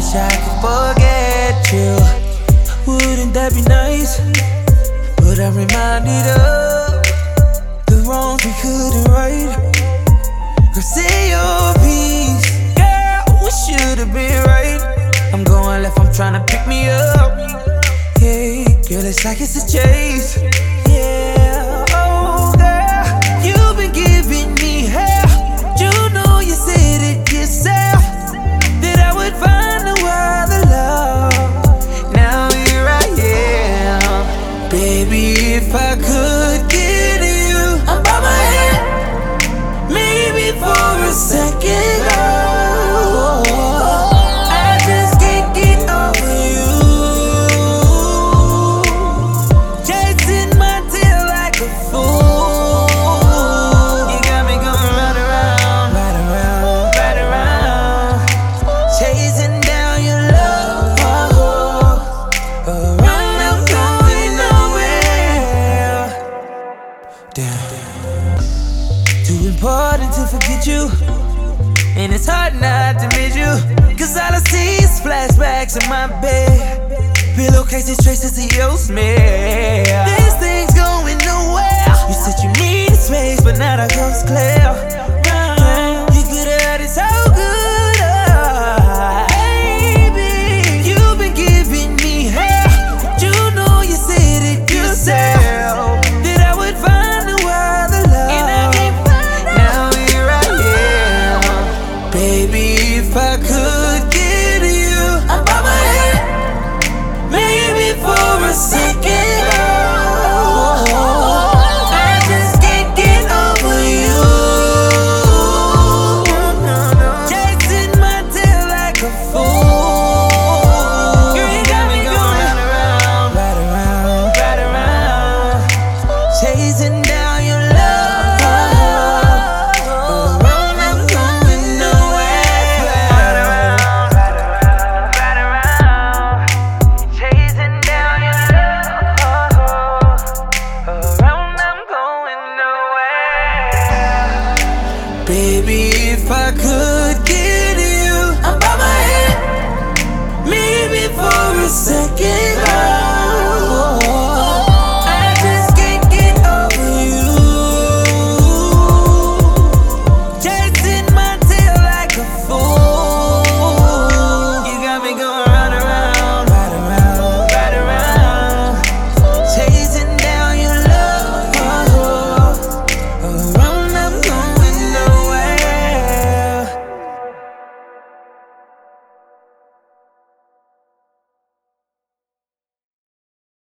wish I could forget you. Wouldn't that be nice? But I'm reminded of the wrongs we couldn't right. Girl, say your piece. Girl, we should've been right. I'm going left, I'm tryna pick me up. Yeah, girl, it's like it's a chase. Yeah, oh girl, you've been giving me hell. You know you said it yourself, that I would find no other love. Now here I am. Baby, if I could get you, I'm by my head, maybe for a second. I just can't get over you, chasing my tail like a fool. You got me going right around, right around, right around, chasing down your love. Around, I'm going nowhere. Damn, too important to forget you, and it's hard not to miss you. Cause all I see is flashbacks in my bed, pillowcases, traces of your smell.